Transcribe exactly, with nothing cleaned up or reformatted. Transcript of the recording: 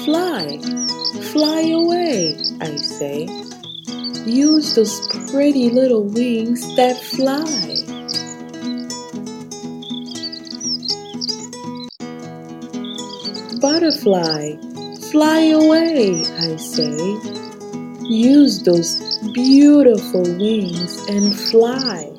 Fly, fly away, I say. Use those pretty little wings that fly. Butterfly, fly away, I say. Use those beautiful wings and fly.